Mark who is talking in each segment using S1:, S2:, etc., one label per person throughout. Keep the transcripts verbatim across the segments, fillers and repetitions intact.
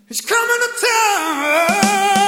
S1: He's coming to town.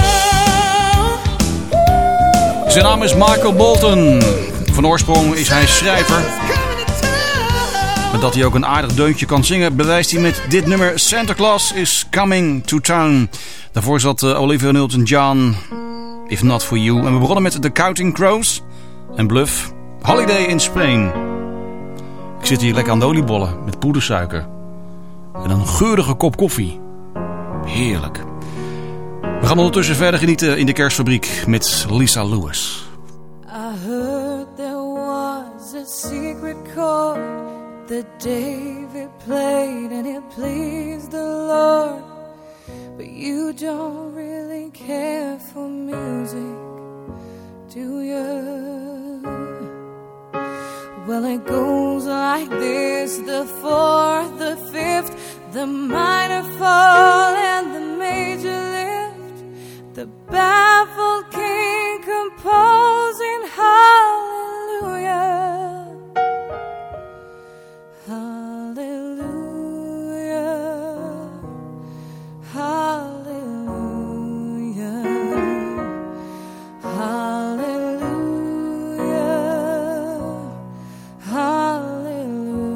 S2: Zijn naam is Michael Bolton. Van oorsprong is hij schrijver. Maar dat hij ook een aardig deuntje kan zingen bewijst hij met dit nummer Santa Claus is Coming to Town. Daarvoor zat uh, Olivia Newton-John, If Not For You. En we begonnen met The Counting Crows en Bluff, Holiday in Spain. Ik zit hier lekker aan de oliebollen met poedersuiker. En een geurige kop koffie. Heerlijk. We gaan ondertussen verder genieten in de kerstfabriek met Lisa Lewis.
S3: I heard there was a secret chord that David played and it pleased the Lord. But you don't really care for music, do you? Well, it goes like this: the fourth, the fifth, the minor fall and the major lift, the baffled king composing hallelujah, hallelujah, hallelujah, hallelujah, hallelujah.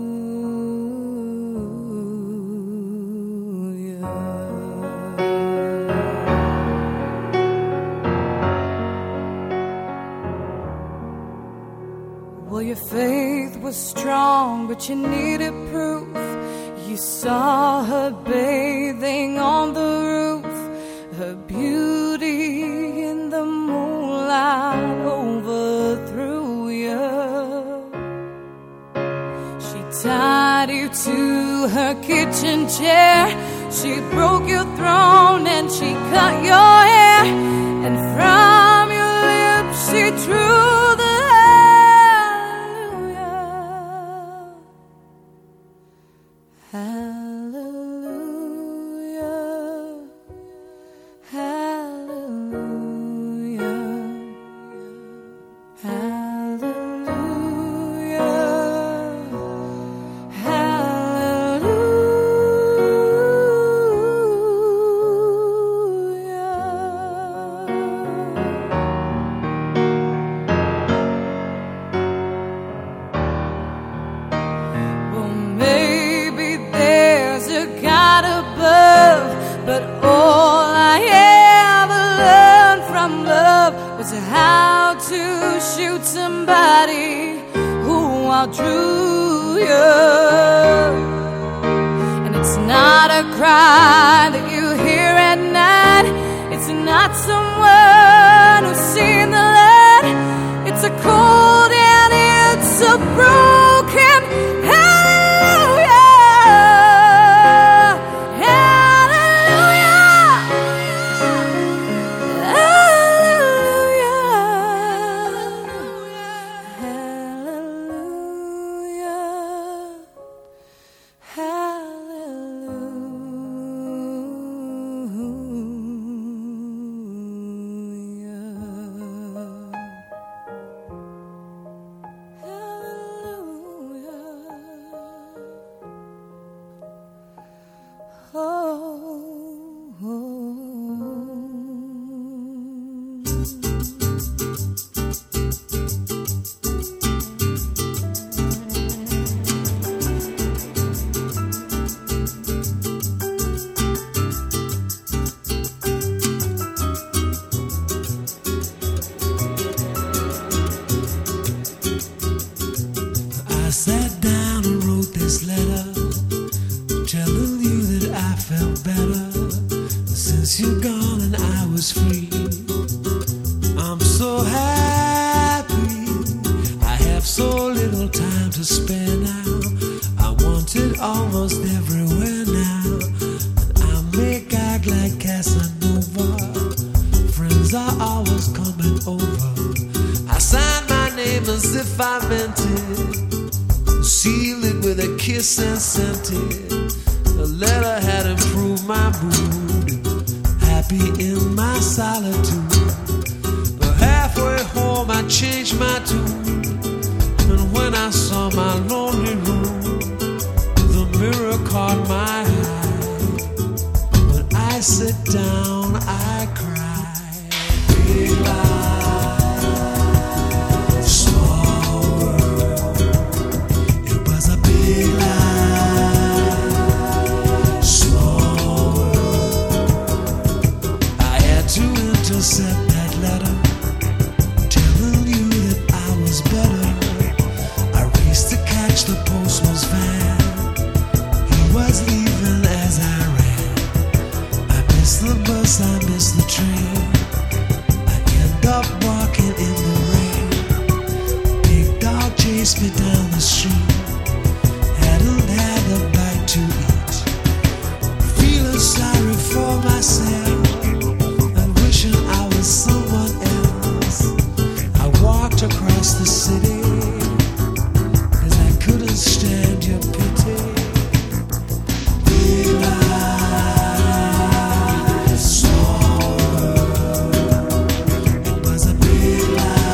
S3: Well, your faith was strong, but you needed proof. You saw her bathing on the roof, her beauty in the moonlight overthrew you. She tied you to her kitchen chair, she broke your throne and she cut your hair, and from your lips she drew the hallelujah, hallelujah, hallelujah, hallelujah. Well, maybe there's a God above, but all I ever learned from love was how to shoot somebody who outdrew you. And it's not a cry that you hear at night, it's not someone who's seen the light, it's a cold and it's a broken hallelujah, hallelujah, hallelujah,
S4: Caught my eye, but I was leaving as I ran. I missed the bus, I missed the train. I end up walking in the rain. Big dog chased me down the street. Hadn't had a bite to eat. Feeling sorry for myself and wishing I was someone else. I walked across the city 'cause I couldn't stand your pity. Big lie, small world. It was a big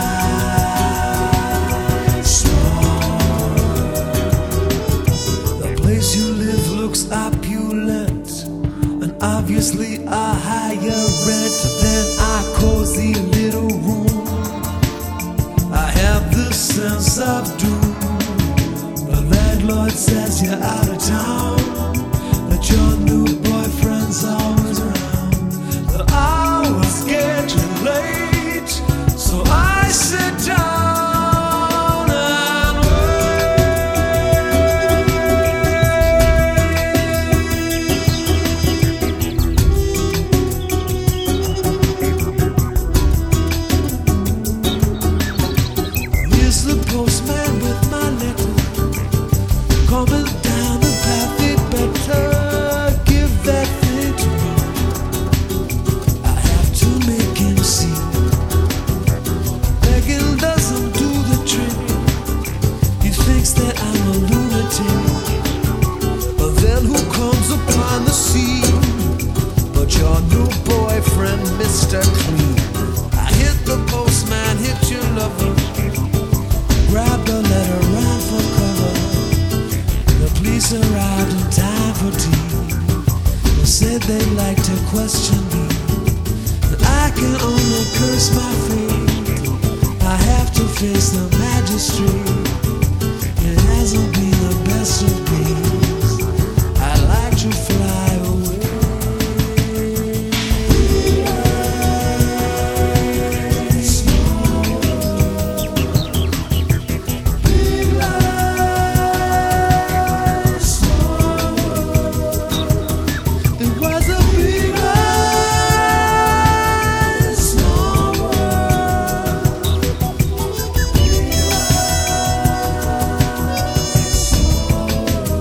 S4: lie, small world. The place you live looks opulent, and obviously a higher rent than our cozy little room. I have this sense of doom. The landlord says you're out of town, that your new boyfriend's always around. The hour's getting late, so I sit down and here's the postman with my letter, coming down the path. It better give that thing to me. I have to make him see. Begging doesn't do the trick. He thinks that I'm a lunatic. But then who comes upon the scene but your new boyfriend, Mister Clean? I hit the postman, hit your lover, grabbed the letter, ran for cover. The police arrived in time for tea. They said they'd like to question me, but I can only curse my fate. I have to face the magistrate. It hasn't been the best of days. I like to fly away. Small world. Big lie, small world. It was a big lie, small world. Big lie, small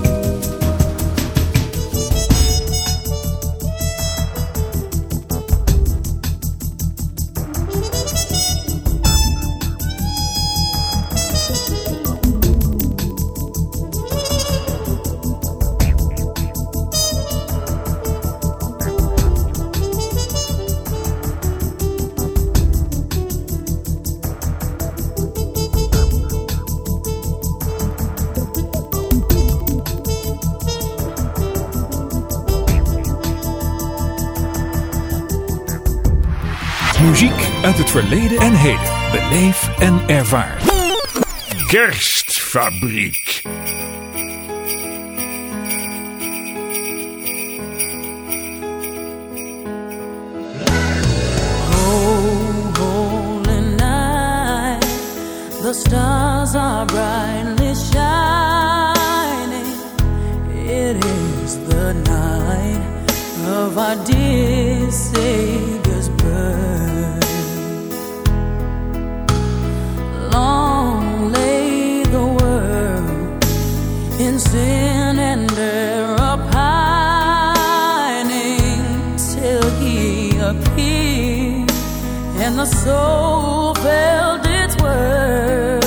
S5: Muziek uit het verleden en heden. Beleef en ervaar. Kerstfabriek.
S3: Holy night, the stars are brightly shining. It is the night of our dear Savior's birth. Long lay the world in sin and error pining, till He appeared and the soul felt its worth.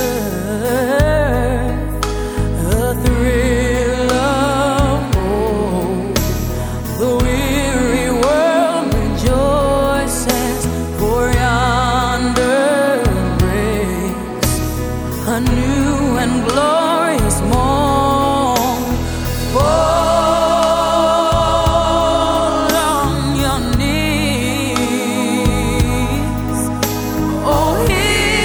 S3: A thrill of hope, the weary world rejoices, for yonder breaks a new and glorious morn. Fall on your knees, oh, hear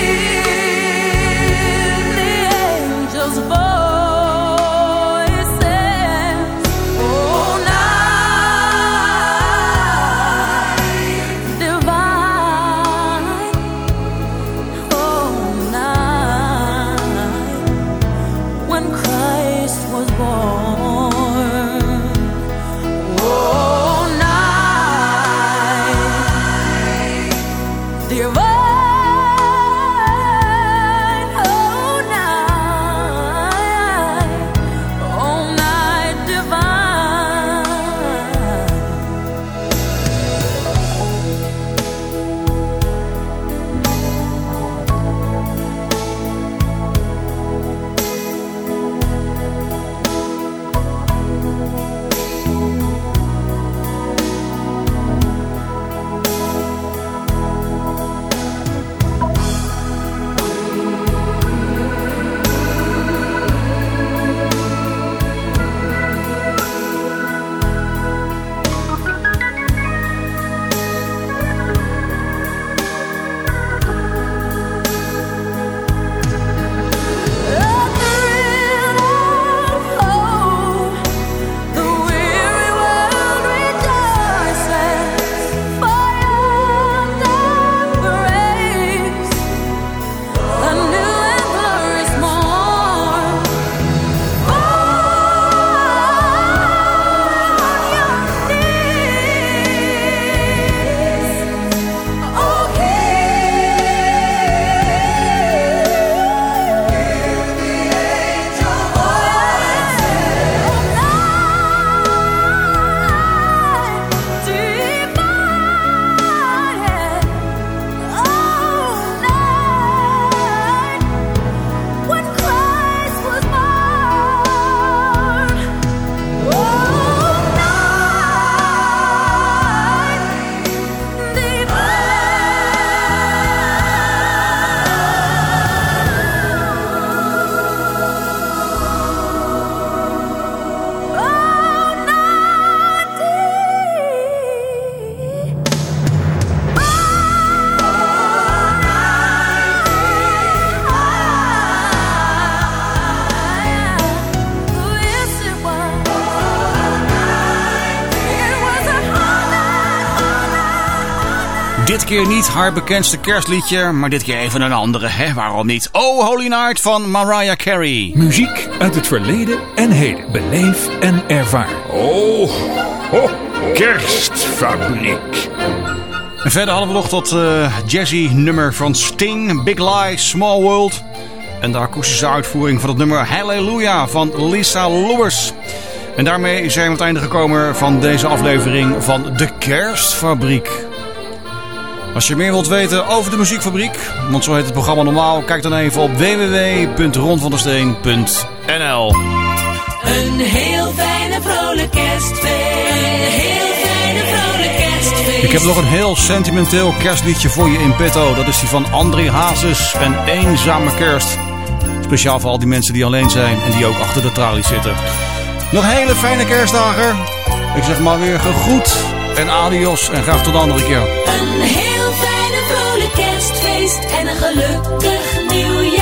S2: Dit keer niet haar bekendste kerstliedje, maar dit keer even een andere, hè? Waarom niet? Oh Holy Night van Mariah Carey.
S5: Muziek uit het verleden en heden. Beleef en ervaar.
S6: Oh, ho, Kerstfabriek.
S2: En verder hadden we nog dat uh, jazzy nummer van Sting, Big Lie, Small World. En de akoestische uitvoering van het nummer Hallelujah van Lisa Lewis. En daarmee zijn we aan het einde gekomen van deze aflevering van de Kerstfabriek. Als je meer wilt weten over de Muziekfabriek, want zo heet het programma normaal, kijk dan even op w w w punt ron van der steen punt n l.
S7: Een heel fijne vrolijk kerstfeest. Een heel fijne vrolijk kerstfeest.
S2: Ik heb nog een heel sentimenteel kerstliedje voor je in petto. Dat is die van André Hazes en Eenzame Kerst. Speciaal voor al die mensen die alleen zijn en die ook achter de tralies zitten. Nog hele fijne kerstdagen. Ik zeg maar weer gegroet en adios en graag tot de andere keer.
S7: Een heel fijne vrolijk kerstfeest en een gelukkig nieuwjaar.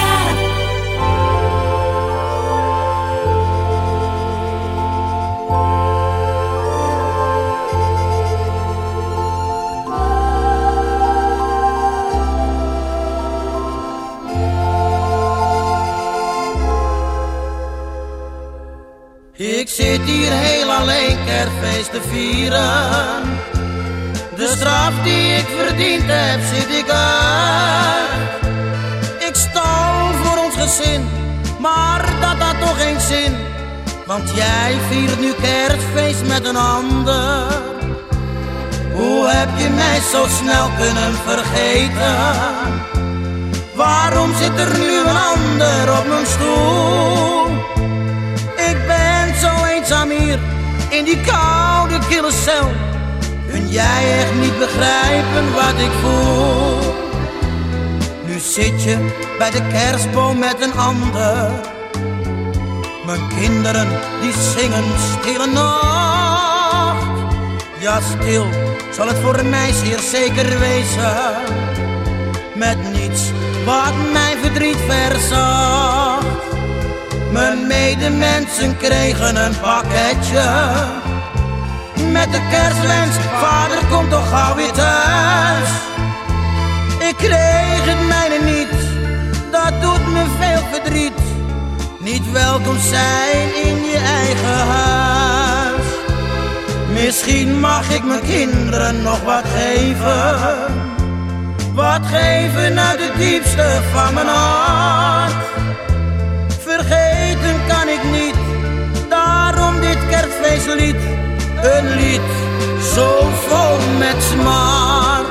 S8: Ik zit hier heel alleen kerstfeest te vieren. De straf die ik verdiend heb, zit ik uit. Ik stal voor ons gezin, maar dat had toch geen zin. Want jij viert nu kerstfeest met een ander. Hoe heb je mij zo snel kunnen vergeten? Waarom zit er nu een ander op mijn stoel? Ik ben zo eenzaam hier, in die koude kille cel. Kun jij echt niet begrijpen wat ik voel? Nu zit je bij de kerstboom met een ander. Mijn kinderen die zingen stille nacht. Ja, stil zal het voor mij zeer zeker wezen. Met niets wat mijn verdriet verzacht. Mijn medemensen kregen een pakketje met de kerstwens, vader komt toch gauw weer thuis. Ik kreeg het mijne niet, dat doet me veel verdriet. Niet welkom zijn in je eigen huis. Misschien mag ik mijn kinderen nog wat geven. Wat geven uit het diepste van mijn hart. Vergeten kan ik niet, daarom dit kerstfeestlied. Een lied zo vol met smart.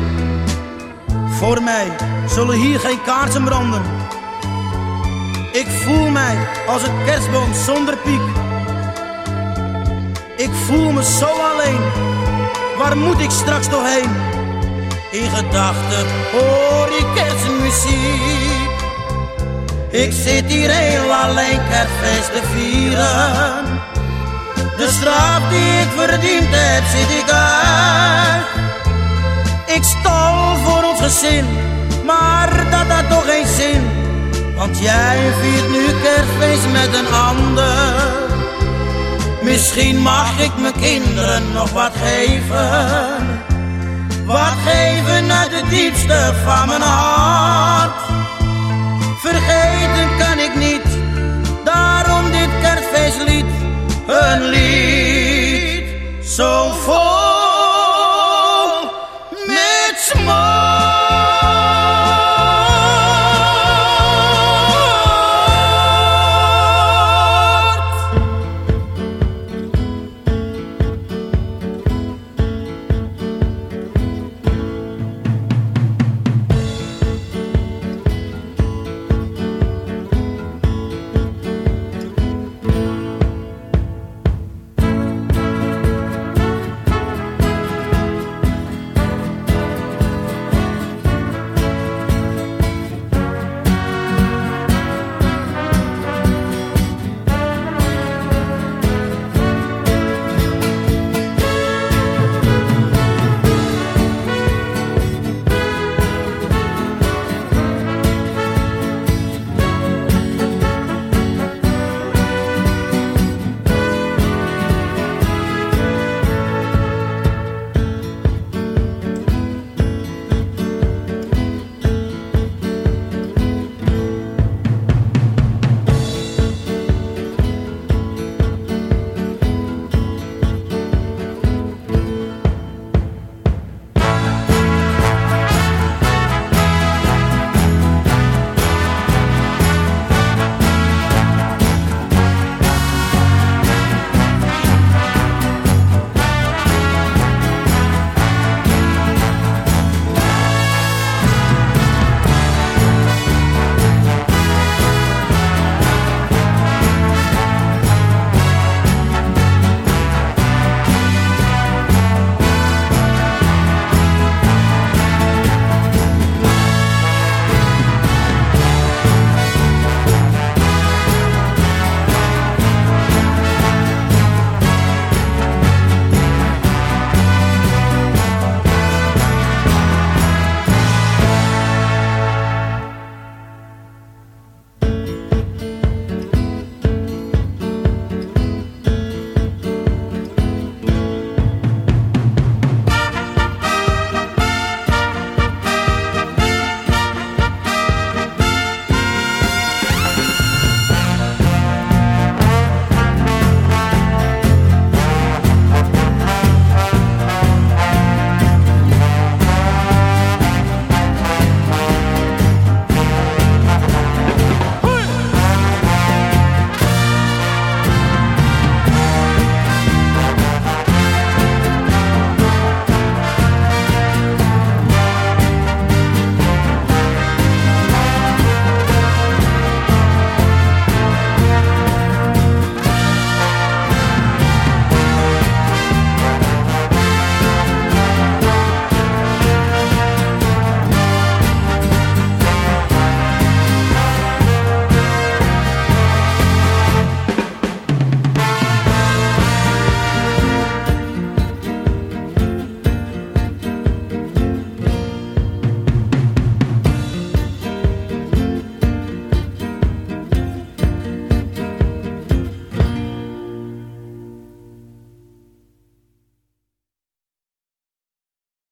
S8: Voor mij zullen hier geen kaarsen branden. Ik voel mij als een kerstboom zonder piek. Ik voel me zo alleen, waar moet ik straks toch heen? In gedachten hoor ik kerstmuziek. Ik zit hier heel alleen kerstfeest te vieren. De straf die ik verdiend heb, zit ik uit. Ik stal voor ons gezin, maar dat had toch geen zin. Want jij viert nu kerstfeest met een ander. Misschien mag ik mijn kinderen nog wat geven. Wat geven uit het diepste van mijn hart. Vergeten kan ik niet, daarom dit kerstfeestlied. Een lied